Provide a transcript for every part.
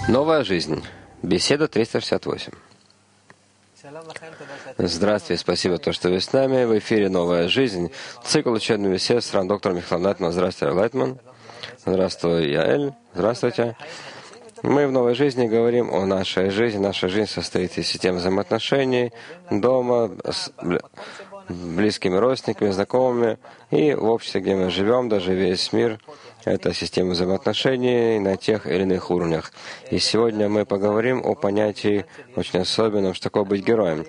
Новая жизнь. Беседа 368. Здравствуйте, спасибо, что вы с нами. В эфире «Новая жизнь». Цикл учебных бесед с доктором Михаилом Лайтманом. Здравствуйте, Лайтман. Здравствуй, Яэль. Здравствуйте. Мы в «Новой жизни» говорим о нашей жизни. Наша жизнь состоит из систем взаимоотношений дома, с близкими родственниками, знакомыми и в обществе, где мы живем, даже весь мир. Это система взаимоотношений на тех или иных уровнях. И сегодня мы поговорим о понятии очень особенном, что такое быть героем.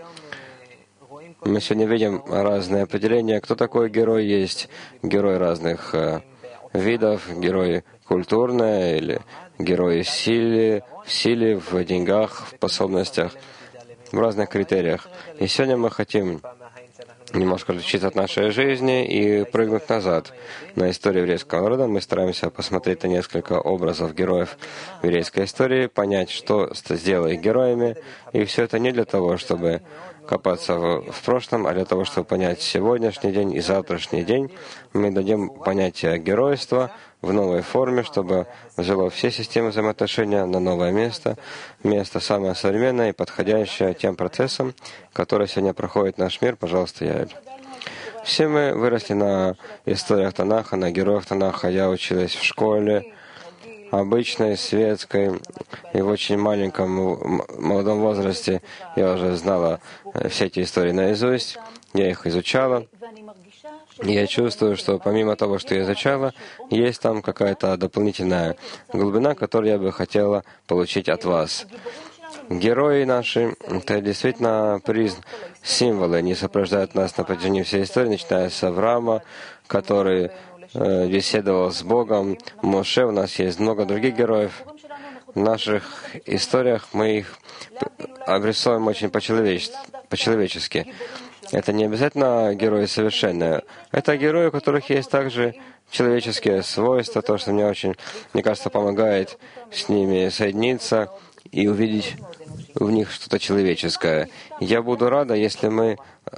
Мы сегодня видим разные определения. Кто такой герой? Есть герой разных видов, герой культурный или герой в силе, в деньгах, в способностях, в разных критериях. И сегодня мы хотим немножко отличиться от нашей жизни и прыгнуть назад на историю еврейского народа. Мы стараемся посмотреть на несколько образов героев в еврейской истории, понять, что сделало их героями. И все это не для того, чтобы копаться в прошлом, а для того, чтобы понять сегодняшний день и завтрашний день. Мы дадим понятие геройства в новой форме, чтобы взяло все системы взаимоотношения на новое место, место самое современное и подходящее тем процессам, которые сегодня проходит наш мир. Пожалуйста, Яэль. Все мы выросли на историях Танаха, на героях Танаха. Я училась в школе обычной, светской, и в очень маленьком, молодом возрасте я уже знала все эти истории наизусть, я их изучала. И я чувствую, что помимо того, что я изучала, есть там какая-то дополнительная глубина, которую я бы хотела получить от вас. Герои наши — это действительно символы, они сопровождают нас на протяжении всей истории, начиная с Авраама, который беседовал с Богом, Моше, у нас есть много других героев. В наших историях мы их обрисовываем очень по-человечески. Это не обязательно герои совершенные. Это герои, у которых есть также человеческие свойства, то, что мне кажется, помогает с ними соединиться и увидеть в них что-то человеческое. Я буду рада, если мы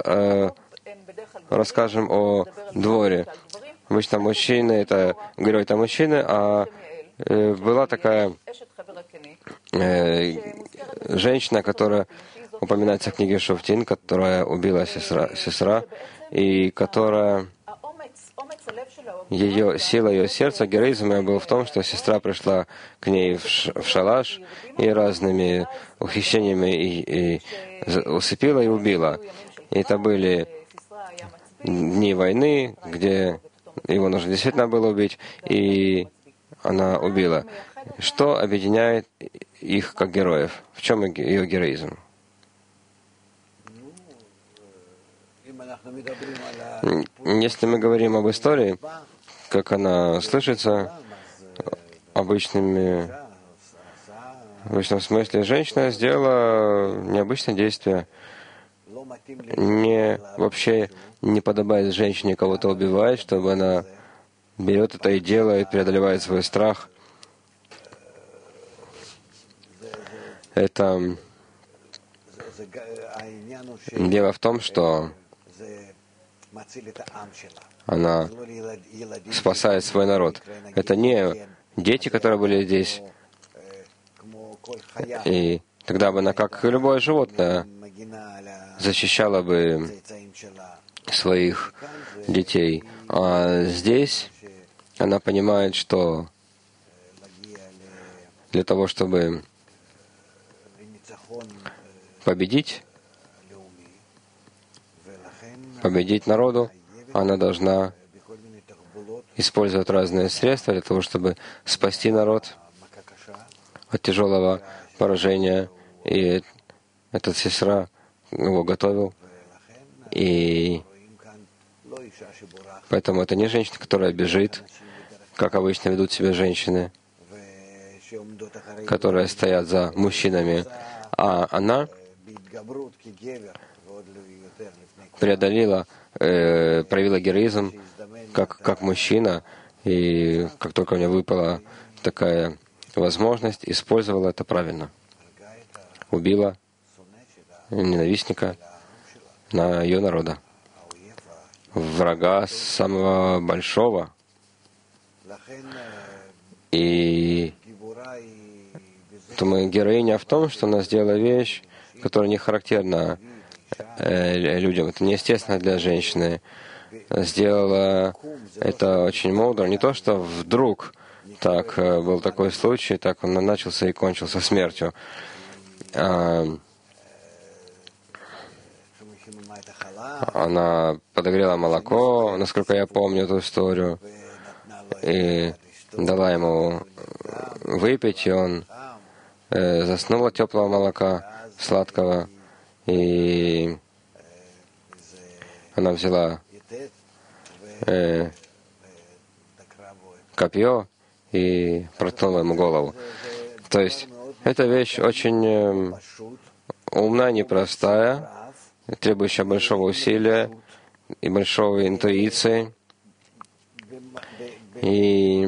расскажем о дворе. Обычно мужчины, это герой это мужчины, а была такая женщина, которая упоминается в книге Шуфтин, которая убила сестра, и которая сила ее сердца, героизм ее был в том, что сестра пришла к ней в шалаш и разными ухищениями и усыпила и убила. И это были дни войны, где его нужно действительно было убить, и она убила. Что объединяет их как героев? В чем ее героизм? Если мы говорим об истории, как она слышится, в обычном смысле, женщина сделала необычное действие. Вообще не подобает женщине кого-то убивать, чтобы она берет это и делает, преодолевает свой страх. Это дело в том, что она спасает свой народ. Это не дети, которые были здесь, и тогда бы она, как и любое животное, защищала бы своих детей. А здесь она понимает, что для того, чтобы победить народу, она должна использовать разные средства для того, чтобы спасти народ от тяжелого поражения. И эта сестра его готовил. И поэтому это не женщина, которая бежит, как обычно ведут себя женщины, которые стоят за мужчинами, а она проявила героизм как мужчина, и как только у нее выпала такая возможность, использовала это правильно. Убила ненавистника на ее народа, врага самого большого. И то мы героиня в том, что она сделала вещь, которая не характерна людям. Это неестественно для женщины. Сделала это очень мудро. Не то, что вдруг так был такой случай, так он начался и кончился смертью. Она подогрела молоко, насколько я помню эту историю, и дала ему выпить, и он заснул от теплого молока, сладкого, и она взяла копье и проткнула ему голову. То есть эта вещь очень умная, непростая, требующая большого усилия и большой интуиции. И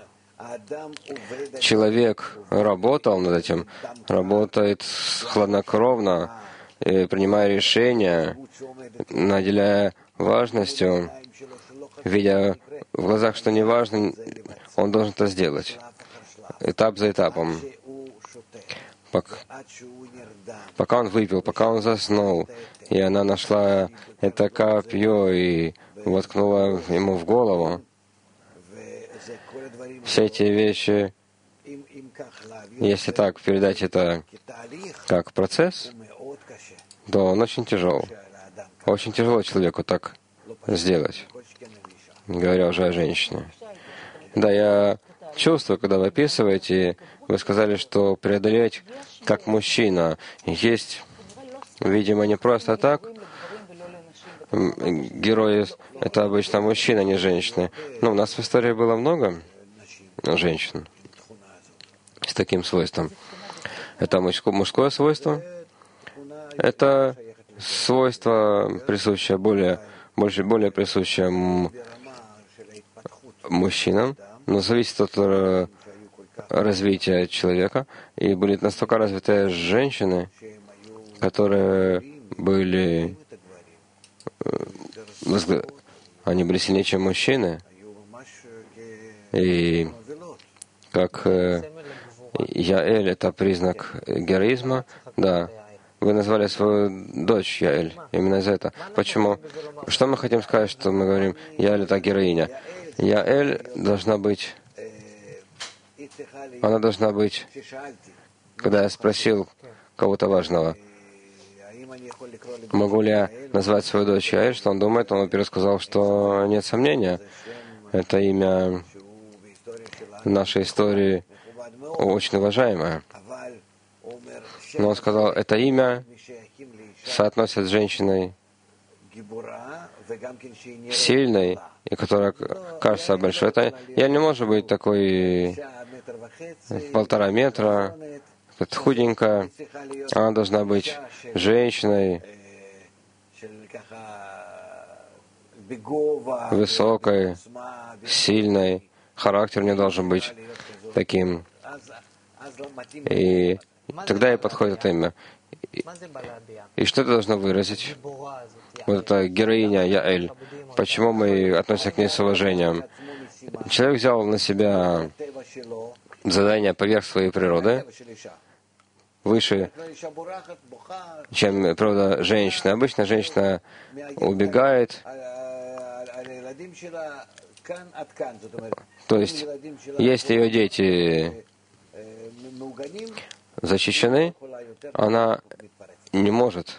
человек работал над этим, работает хладнокровно, принимая решения, наделяя важностью, видя в глазах, что не важно, он должен это сделать. Этап за этапом. Пока он выпил, пока он заснул, и она нашла это копье и воткнула ему в голову. Все эти вещи, если так передать это как процесс, то он очень тяжел. Очень тяжело человеку так сделать, говоря уже о женщине. Да, я чувствую, когда вы описываете, вы сказали, что преодолеть как мужчина есть, видимо, не просто так. Герои — это обычно мужчины, а не женщины. Но у нас в истории было много женщин с таким свойством. Это мужское свойство. Это свойство, присущее более присущее мужчинам, но зависит от развития человека. И были настолько развитые женщины, которые были сильнее, чем мужчины. И как Яэль — это признак героизма, да. Вы назвали свою дочь Яэль именно из-за этого. Почему? Что мы хотим сказать, что мы говорим, Яэль — это героиня? Яэль должна быть, когда я спросил кого-то важного, могу ли я назвать свою дочь Яэль, что он думает, он, во-первых, сказал, что нет сомнения, это имя в нашей истории очень уважаемое. Но он сказал, это имя соотносят с женщиной сильной, и которая кажется большой. Это я не может быть такой 1,5 метра, худенькая. Она должна быть женщиной, высокой, сильной. Характер не должен быть таким. И тогда и подходит это имя. И что это должно выразить? Вот эта героиня Яэль. Почему мы относимся к ней с уважением? Человек взял на себя задание поверх своей природы, выше, чем природа женщины. Обычно женщина убегает. То есть, если ее дети защищены, она не может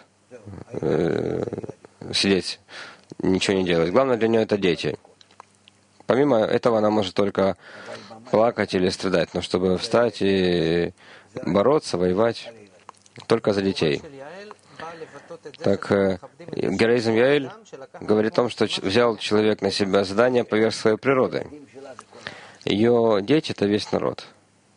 сидеть, ничего не делать. Главное для нее — это дети. Помимо этого, она может только плакать или страдать, но чтобы встать и бороться, воевать, только за детей. Так, героизм Яэль говорит о том, что взял человек на себя задание поверх своей природы. Ее дети — это весь народ.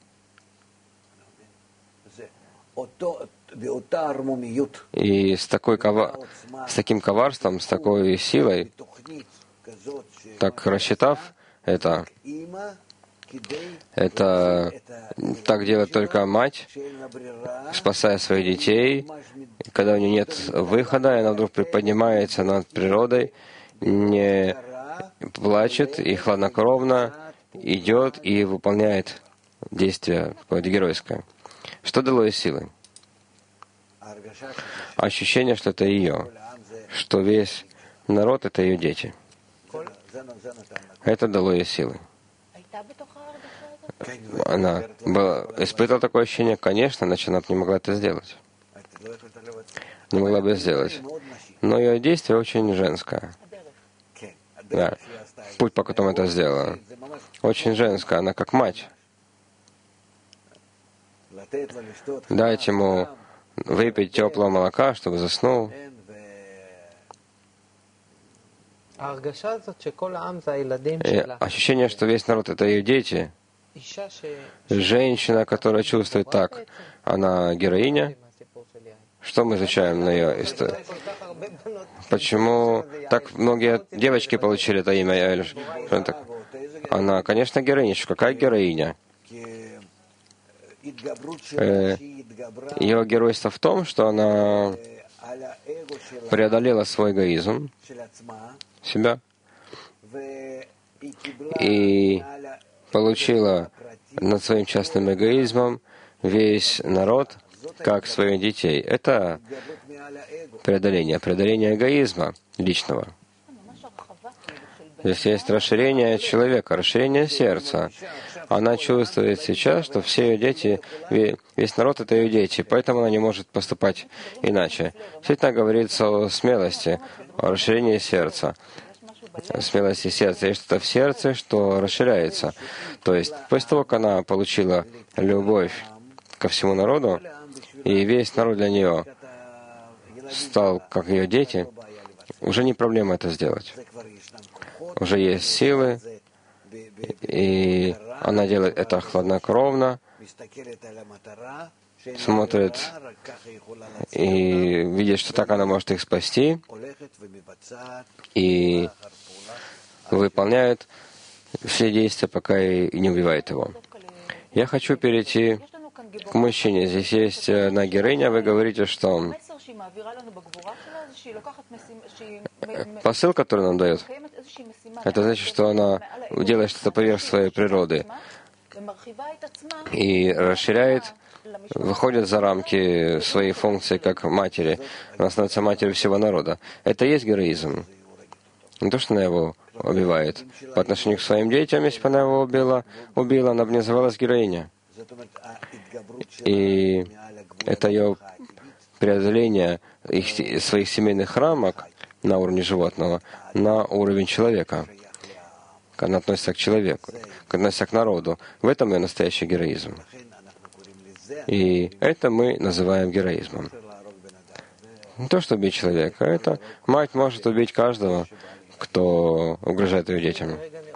И с таким коварством, с такой силой, так рассчитав это так делает только мать, спасая своих детей, когда у нее нет выхода, и она вдруг приподнимается над природой, не плачет и хладнокровно идет и выполняет действие какое-то геройское. Что дало ей силы? Ощущение, что это ее, что весь народ — это ее дети. Это дало ей силы. Она испытывала такое ощущение, конечно, иначе она бы не могла это сделать. Не могла бы сделать. Но ее действие очень женское. Да. Путь, по которому это сделала. Очень женское. Она как мать. Дать ему выпить теплого молока, чтобы заснул. И ощущение, что весь народ — это ее дети. Женщина, которая чувствует так, она героиня. Что мы изучаем на ее истории? Почему так многие девочки получили это имя? Она, конечно, героиня. Какая героиня? Ее геройство в том, что она преодолела свой эгоизм, себя, и получила над своим частным эгоизмом весь народ как своих детей. Это преодоление эгоизма личного. Здесь есть расширение человека, расширение сердца. Она чувствует сейчас, что все ее дети, весь народ — это ее дети, поэтому она не может поступать иначе. Действительно говорится о смелости, о расширении сердца. Смелости сердца. Есть что-то в сердце, что расширяется. То есть после того, как она получила любовь ко всему народу, и весь народ для нее стал как ее дети, уже не проблема это сделать. Уже есть силы, и она делает это хладнокровно, смотрит и видит, что так она может их спасти, и выполняет все действия, пока и не убивает его. Я хочу перейти к мужчине. Здесь есть одна героиня, вы говорите, что посыл, который нам дает, это значит, что она делает что-то поверх своей природы и расширяет, выходит за рамки своей функции как матери. Она становится матерью всего народа. Это и есть героизм. Не то, что она его убивает. По отношению к своим детям, если бы она его убила, она бы не называлась героиня. И это ее преодоление своих семейных рамок на уровне животного, на уровень человека. Она относится к человеку, относится к народу. В этом ее настоящий героизм. И это мы называем героизмом. Не то, что убить человека. Это мать может убить каждого, кто угрожает ее детям.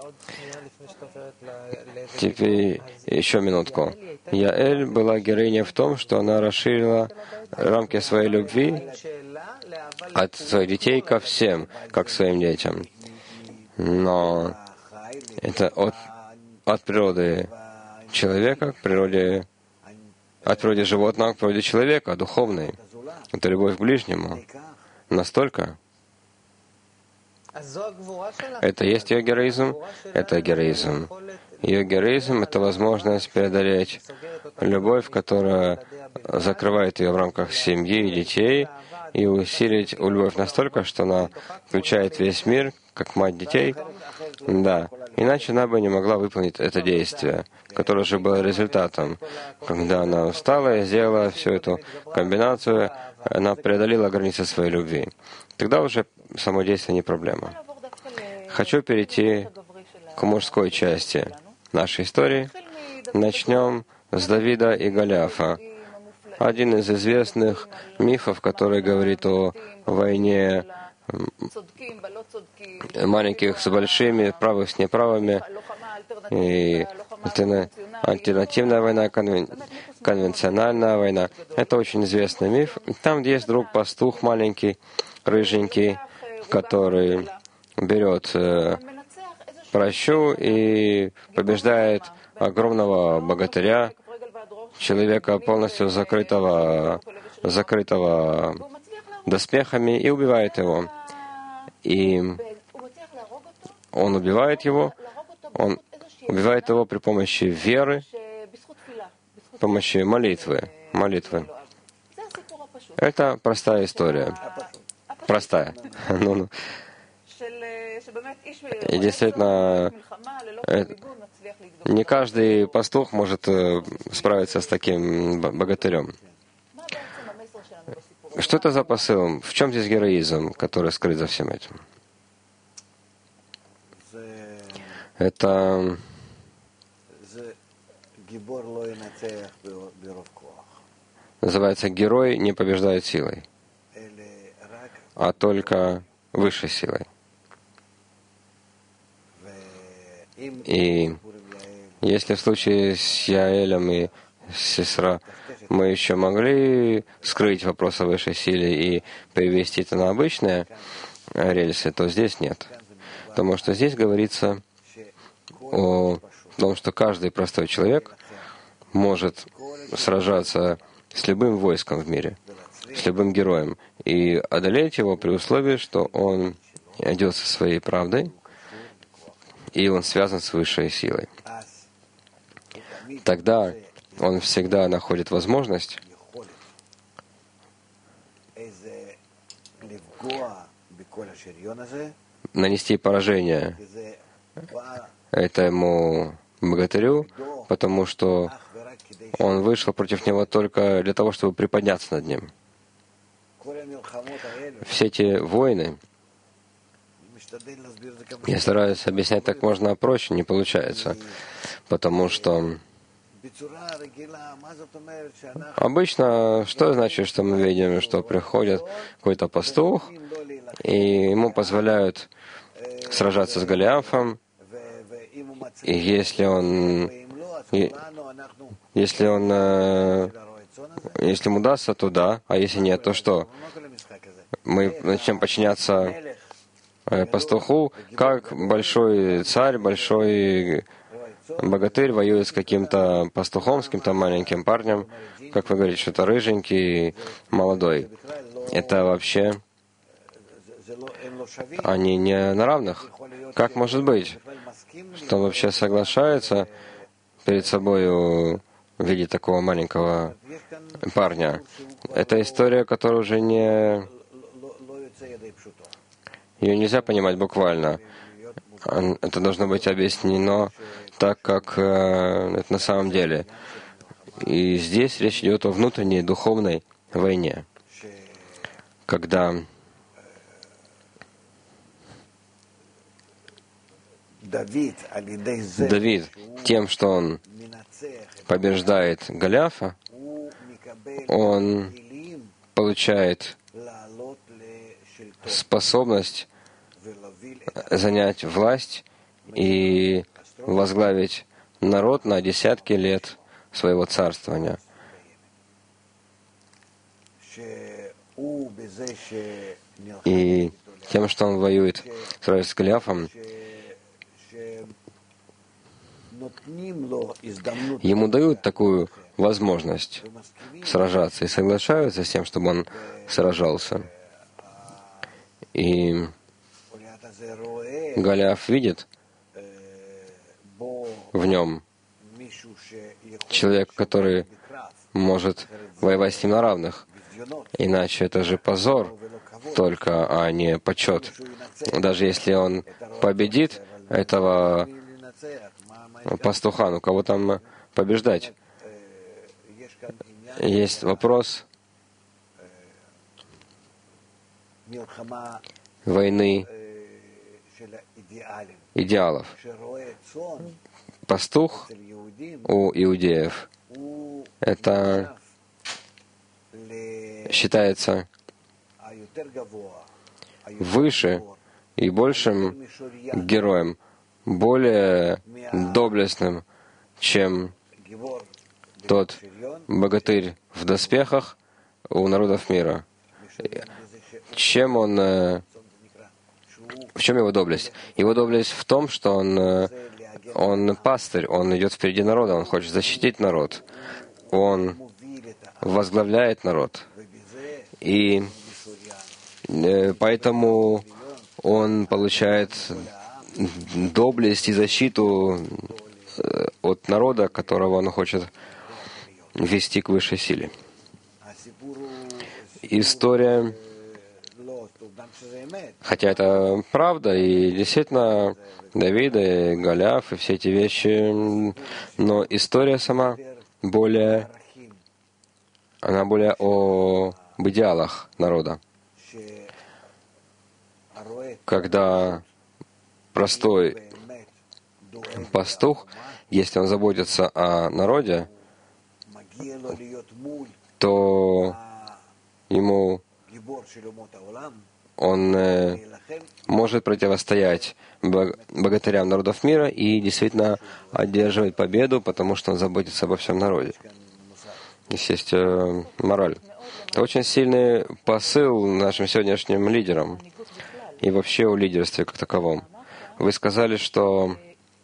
Теперь еще минутку. Яэль была героиней в том, что она расширила рамки своей любви от своих детей ко всем, как к своим детям. Но это от природы человека к природе, от природы животного к природе человека, духовной. Это любовь к ближнему. Настолько. Это есть ее героизм? Это героизм. Ее героизм — это возможность преодолеть любовь, которая закрывает ее в рамках семьи и детей, и усилить любовь настолько, что она включает весь мир, как мать детей. Да. Иначе она бы не могла выполнить это действие, которое же было результатом. Когда она встала и сделала всю эту комбинацию, она преодолела границы своей любви. Тогда уже само действие не проблема. Хочу перейти к мужской части нашей истории. Начнем с Давида и Голиафа. Один из известных мифов, который говорит о войне маленьких с большими, правых с неправыми, и альтернативная война, конвенциональная война. Это очень известный миф. Там есть друг пастух маленький, рыженький, который берет прощу и побеждает огромного богатыря, человека полностью закрытого доспехами, и убивает его. И он убивает его при помощи веры, с помощью молитвы. молитвы. Это простая история. Простая. Ну. И действительно, не каждый пастух может справиться с таким богатырем. Что это за посыл? В чем здесь героизм, который скрыт за всем этим? Это называется «Герой не побеждает силой», а только высшей силой. И если в случае с Яэлем и Сисра мы еще могли скрыть вопрос о высшей силе и перевести это на обычные рельсы, то здесь нет. Потому что здесь говорится о том, что каждый простой человек может сражаться с любым войском в мире, с любым героем, и одолеть его при условии, что он идет со своей правдой, и он связан с высшей силой. Тогда он всегда находит возможность нанести поражение этому богатырю, потому что он вышел против него только для того, чтобы приподняться над ним. Все эти войны, я стараюсь объяснять как можно проще, не получается, потому что обычно, что значит, что мы видим, что приходит какой-то пастух, и ему позволяют сражаться с Голиафом, и если ему удастся, то да, а если нет, то что? Мы начнем подчиняться пастуху, как большой царь, большой богатырь воюет с каким-то пастухом, с каким-то маленьким парнем, как вы говорите, что это рыженький, молодой. Это вообще они не на равных. Как может быть, что он вообще соглашается перед собой видеть такого маленького парня? Это история, которая уже не... Ее нельзя понимать буквально. Это должно быть объяснено так, как это на самом деле. И здесь речь идет о внутренней духовной войне, когда Давид тем, что он побеждает Голиафа, он получает способность занять власть и возглавить народ на десятки лет своего царствования. И тем, что он воюет с Голиафом, ему дают такую возможность сражаться и соглашаются с тем, чтобы он сражался. И Голиаф видит в нем человека, который может воевать с ним на равных. Иначе это же позор только, а не почет. Даже если он победит этого пастуха, ну кого там побеждать? Есть вопрос войны идеалов. Пастух у иудеев — это считается выше и большим героем, более доблестным, чем тот богатырь в доспехах у народов мира. Чем он... В чем его доблесть? Его доблесть в том, что он пастырь, он идет впереди народа, он хочет защитить народ, он возглавляет народ. И поэтому он получает доблесть и защиту от народа, которого он хочет вести к высшей силе. история, хотя это правда, и действительно Давид и Голиаф и все эти вещи, но история сама она более об идеалах народа. Когда простой пастух, если он заботится о народе, то он может противостоять богатырям народов мира и действительно одерживать победу, потому что он заботится обо всем народе. Здесь есть мораль. Это очень сильный посыл нашим сегодняшним лидерам и вообще о лидерстве как таковом. Вы сказали, что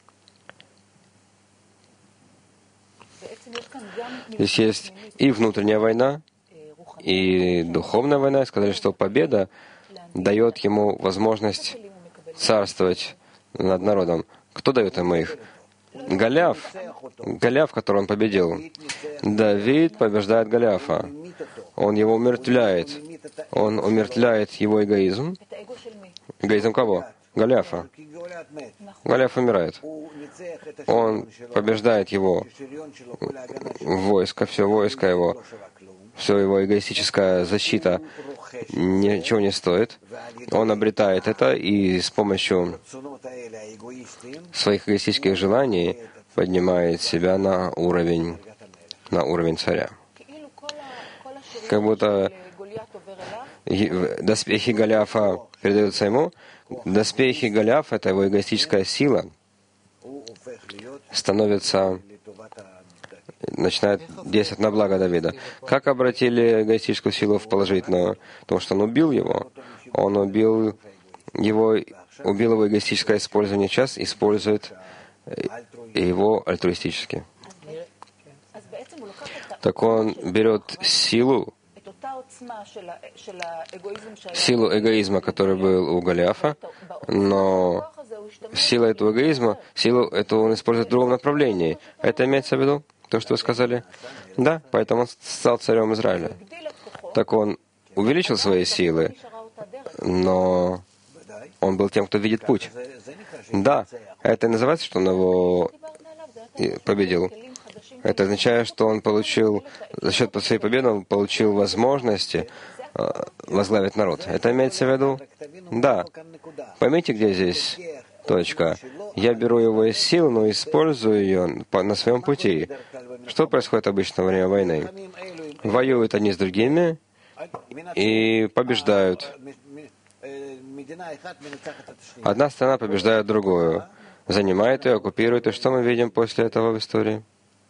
здесь есть и внутренняя война, и духовная война. Сказали, что победа дает ему возможность царствовать над народом. Кто дает ему их? Голиаф, которого он победил. Давид побеждает Голиафа. Он его умертвляет. Он умертвляет его эгоизм. Эгоизм кого? Голиафа. Голиаф умирает. Он побеждает его войско, все войско его, все его эгоистическая защита ничего не стоит. Он обретает это и с помощью своих эгоистических желаний поднимает себя на уровень царя. Как будто доспехи Голиафа передаются ему. Доспехи Голиафа — это его эгоистическая сила, начинает действовать на благо Давида. Как обратили эгоистическую силу в положительную? Потому что он убил его. Он убил его эгоистическое использование, сейчас использует его альтруистически. Так он берет силу эгоизма, который был у Голиафа, но силу эту он использует в другом направлении. Это имеется в виду? То, что вы сказали? Да, поэтому он стал царем Израиля. Так он увеличил свои силы, но он был тем, кто видит путь. Да, это называется, что он его победил. Это означает, что он получил, за счет своей победы, он получил возможности возглавить народ. Это имеется в виду? Да. Поймите, где здесь точка. Я беру его силу, но использую ее на своем пути. Что происходит обычно во время войны? Воюют одни с другими и побеждают. Одна страна побеждает другую, занимает ее, оккупирует. И что мы видим после этого в истории?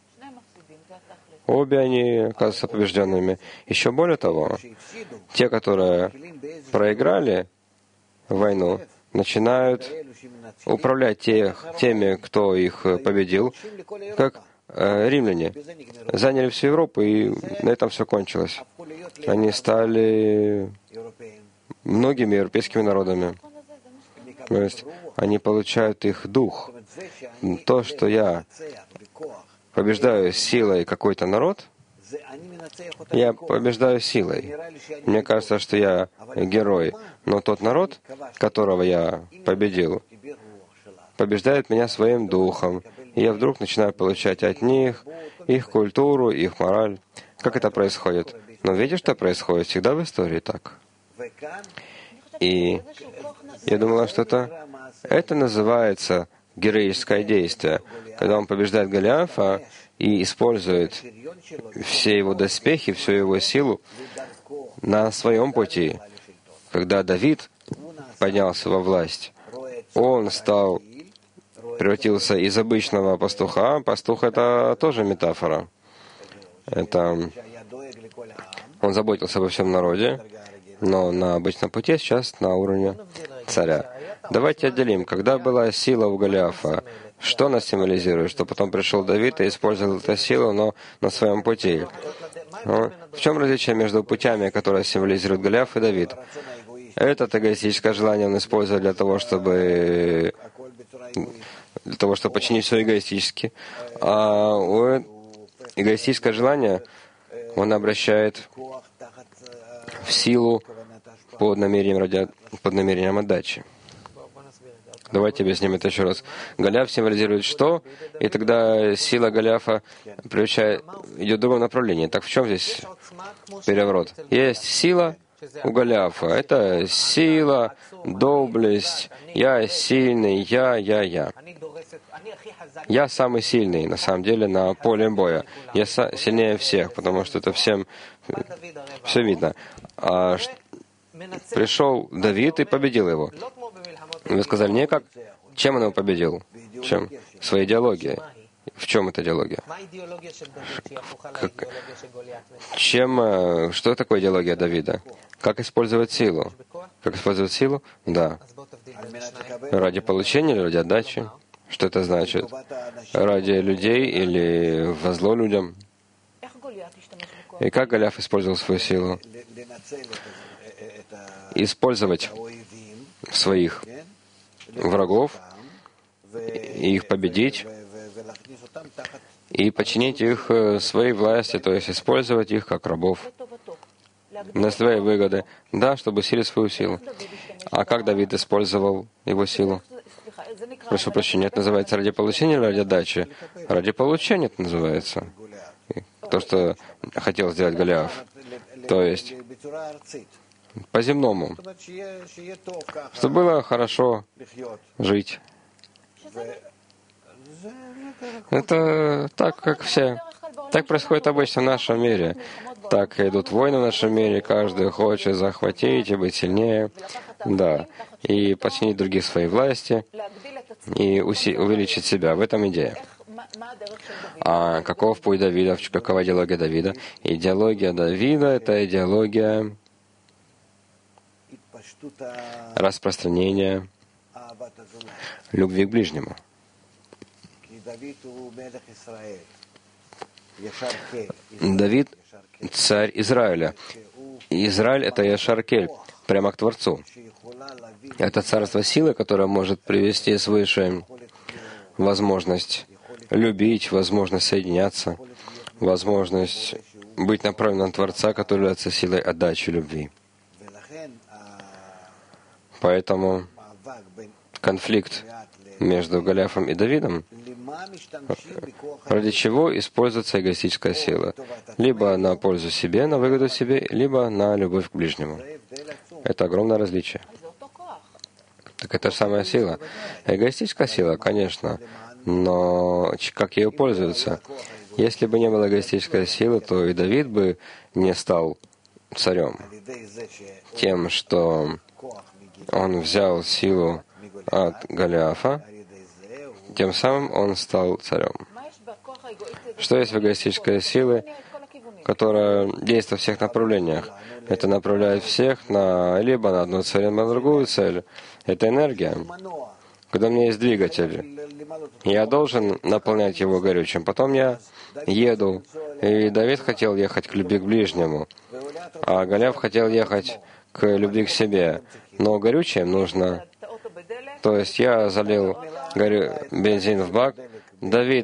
Обе они оказываются побежденными. Еще более того, те, которые проиграли войну, начинают управлять теми, кто их победил, как римляне. Заняли всю Европу, и на этом все кончилось. Они стали многими европейскими народами. То есть они получают их дух. То, что я побеждаю силой какой-то народ, я побеждаю силой. Мне кажется, что я герой. Но тот народ, которого я победил, побеждает меня своим духом. И я вдруг начинаю получать от них их культуру, их мораль. Как это происходит? Но видишь, что происходит всегда в истории так. И я думала, что это называется героическое действие, когда он побеждает Голиафа и использует все его доспехи, всю его силу на своем пути. Когда Давид поднялся во власть, он превратился из обычного пастуха. Пастух — это тоже метафора. Он заботился обо всем народе, но на обычном пути сейчас на уровне царя. Давайте отделим. Когда была сила у Голиафа, что она символизирует? Что потом пришел Давид и использовал эту силу, но на своем пути. В чем различие между путями, которые символизируют Голиаф и Давид? Это эгоистическое желание он использует для того, чтобы починить все эгоистически. А эгоистическое желание он обращает в силу под намерением отдачи. Давайте объясним это еще раз. Голиаф символизирует что? И тогда сила Голиафа идет в другом направлении. Так в чем здесь переворот? Есть сила у Голиафа. Это сила, доблесть, я сильный, я. Я самый сильный, на самом деле, на поле боя. Я сильнее всех, потому что это всем все видно. Пришел Давид и победил его. Вы сказали, не как? Чем он его победил? Чем? Своей идеологией. В чем эта идеология? Что такое идеология Давида? Как использовать силу? Как использовать силу? Да. Ради получения или ради отдачи? Что это значит? Ради людей или во зло людям? И как Голиаф использовал свою силу? Использовать своих врагов, и их победить, и подчинить их своей власти, то есть использовать их как рабов на свои выгоды, да, чтобы усилить свою силу. А как Давид использовал его силу? Прошу прощения, это называется ради получения или ради отдачи? Ради получения это называется. То, что хотел сделать Голиаф. То есть по-земному. Чтобы было хорошо жить. Это так, как все. Так происходит обычно в нашем мире. Так идут войны в нашем мире, каждый хочет захватить и быть сильнее, да, и подчинить других своей власти, и увеличить себя. В этом идея. А каков путь Давида, какова идеология Давида? Идеология Давида — это идеология распространения любви к ближнему. Давид — царь Израиля. Израиль — это Яшар-Кель, прямо к Творцу. Это царство силы, которое может привести свыше возможность любить, возможность соединяться, возможность быть направленным на Творца, который является силой отдачи любви. Поэтому конфликт между Голиафом и Давидом, ради чего используется эгоистическая сила. Либо на пользу себе, на выгоду себе, либо на любовь к ближнему. Это огромное различие. Так это же самая сила. Эгоистическая сила, конечно, но как ею пользуются? Если бы не было эгоистической силы, то и Давид бы не стал царем. Тем, что он взял силу от Голиафа, тем самым он стал царем. Что есть в эгоистической силе, которая действует в всех направлениях? Это направляет всех либо на одну цель, либо на другую цель. Это энергия. Когда у меня есть двигатель, я должен наполнять его горючим. Потом я еду. И Давид хотел ехать к любви к ближнему, а Голиаф хотел ехать к любви к себе. Но горючее нужно. То есть я залил бензин в бак, Давид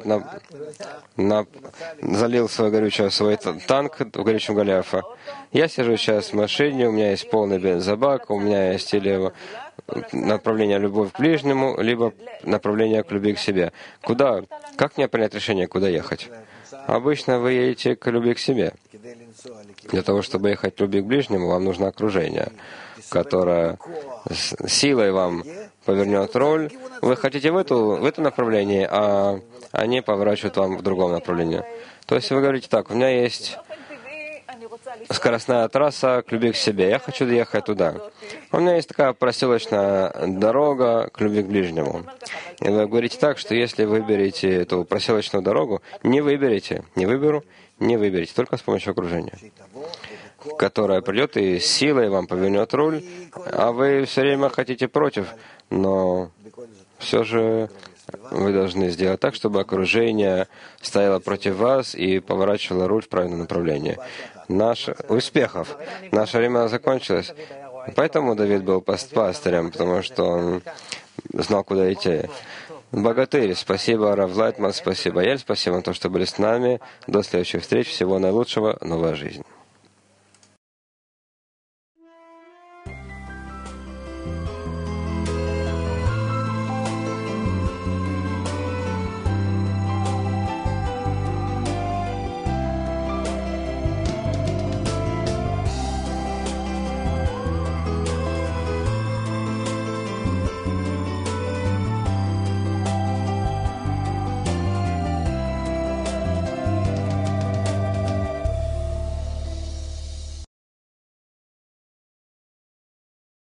залил свое горючее в свой танк в горючем Голиафа. Я сижу сейчас в машине, у меня есть полный бензобак, у меня есть или направление любовь к ближнему, либо направление к любви к себе. Куда? Как мне принять решение, куда ехать? Обычно вы едете к любви к себе. Для того, чтобы ехать к любви к ближнему, вам нужно окружение, которое силой вам повернет руль. Вы хотите в это направление, а они поворачивают вам в другом направлении. То есть вы говорите так: у меня есть скоростная трасса к любви к себе, я хочу доехать туда. У меня есть такая проселочная дорога к любви к ближнему. И вы говорите так, что если выберете эту проселочную дорогу, не выберете, только с помощью окружения, которое придет и силой вам повернет руль, а вы все время хотите против, но все же вы должны сделать так, чтобы окружение стояло против вас и поворачивало руль в правильном направлении. Успехов! Наше время закончилось. Поэтому Давид был пастырем, потому что он знал, куда идти. Богатырь, спасибо, Рав Лайтман, спасибо, Ель, спасибо за то, что были с нами. До следующих встреч. Всего наилучшего. Новая жизнь.